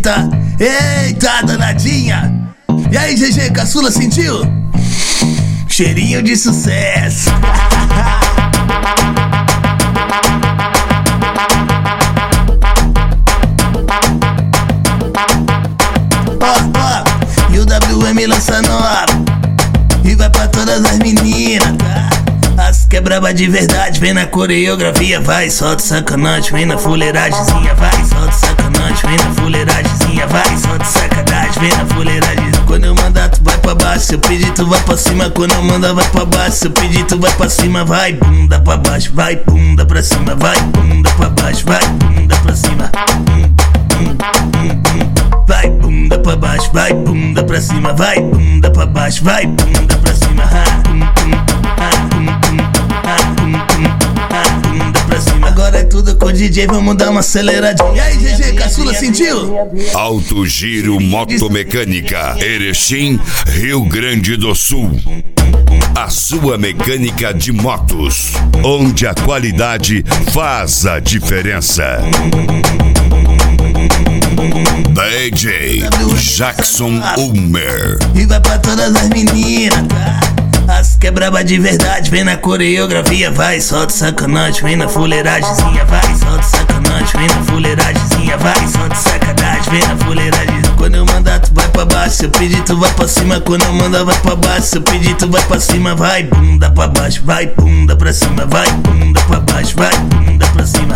Eita, danadinha. E aí, GG, caçula, sentiu? Cheirinho de sucesso. E o WM lança nova e vai pra todas as meninas, tá? As que é braba de verdade, vem na coreografia, vai, solta sacanagem, vem na fuleiragemzinha, vai, solta sacanagem, vem na fuleiragemzinha, vai, solta sacanagem, vem na fuleiragem. Quando eu mandar tu vai pra baixo, se eu pedir tu vai pra cima, quando eu mandar vai pra baixo, se eu pedir tu vai pra cima, vai bunda pra baixo, vai bunda pra cima, vai bunda pra baixo, vai bunda pra cima. Vai bunda pra baixo, vai bunda pra cima, vai bunda pra baixo, vai bunda pra cima. Bunda pra cima. Agora é tudo com o DJ, vamos dar uma aceleradinha. E aí, GG, caçula, sentiu? Alto Giro Motomecânica, Erechim, Rio Grande do Sul. A sua mecânica de motos, onde a qualidade faz a diferença. DJ Jackson Ulmer. E vai pra todas as meninas, tá? As que é braba de verdade, vem na coreografia, vai, solta sacanagem, vem na fuleiragemzinha, vai, solta sacanagem, vem na fuleiragemzinha, vai, solta sacanagem, vem na fuleiragem. Quando eu mandar tu vai pra baixo, se eu pedir tu vai pra cima, quando eu mandar vai pra baixo, se eu pedir tu vai pra cima, vai bunda pra baixo, vai bunda pra cima, vai bunda pra baixo, vai bunda pra cima.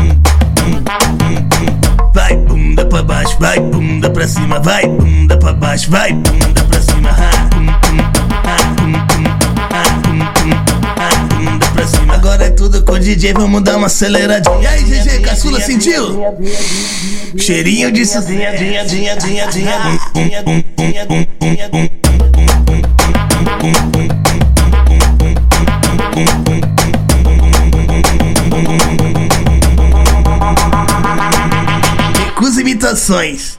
Vai bunda pra baixo, vai bunda pra cima, vai bunda pra baixo, vai bunda pra cima. Bunda pra cima. Agora é tudo com o DJ, vamos dar uma aceleradinha. E aí, GG, caçula, sentiu? Cheirinho de sucesso. Recusa imitações.